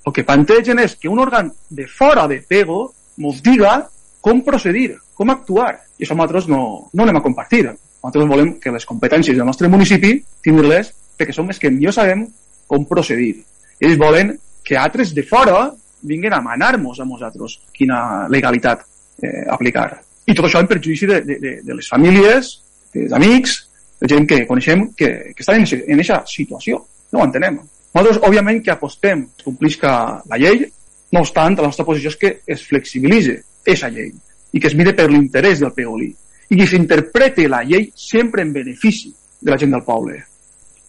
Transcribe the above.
El que plantegen és que un òrgan de fora de PEGO ens diga com procedir, com actuar. I això nosaltres no anem a compartir. Nosaltres volem que les competències del nostre municipi tindre-les perquè som els que millor sabem com procedir. Ells volen que altres de fora vinguin a manar-nos a nosaltres quina legalitat aplicar. I tot això en perjudici de les famílies, dels amics, de gent que coneixem que estan en aquesta situació. No ho entenem. Nosaltres, òbviament, que apostem que complisca la llei, no obstant, la nostra posició és que es flexibilitzi aquesta llei i que es mire per l'interès del PEGOLI i que s'interprete la llei sempre en benefici de la gent del poble.